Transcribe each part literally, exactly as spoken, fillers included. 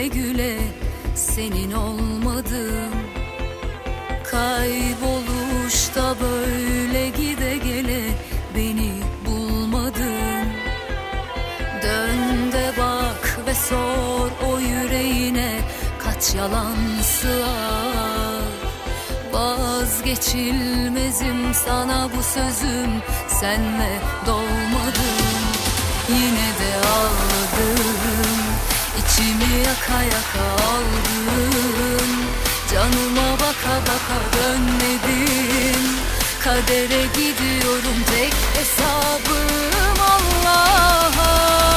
güle güle senin olmadım. Kayboluşta böyle gide gele beni bulmadın. Dön de bak ve sor o yüreğine kaç yalan sığar. Vazgeçilmezim sana bu sözüm, senle dolmadım. Yine de ağladım, içimi yaka yaka aldım. Canıma baka baka dönmedim. Kadere gidiyorum, tek hesabım Allah'a.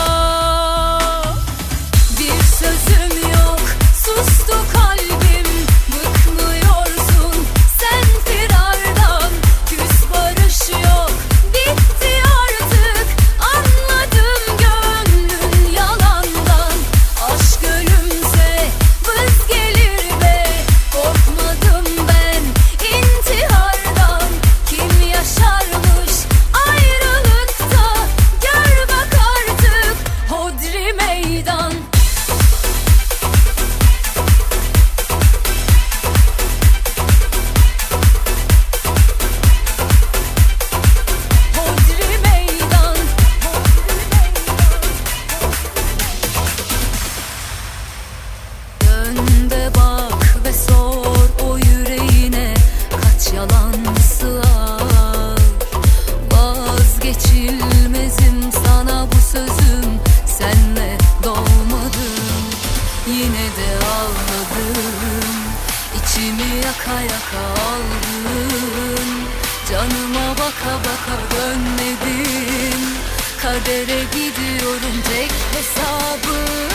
Bir sözüm yok, sustu kalbim. Bıkmıyorsun sen firardan. Küs barış yok, bitti artık. Anladım gönlün yalandan. Aşk ölümse vız gelir be. Korkmadım ben intihardan. Kim yaşarmış ayrılıkta? Gör bak artık hodri meydan. Hodri meydan. Dön de bak ve sor o yüreğine kaç yalan sığar. Vazgeçilmezim sana bu sözüm, senle dolmadım. Yine de ağladım, içimi yaka yaka aldım. Canıma baka baka dönmedim. Kadere gidiyorum, tek hesabım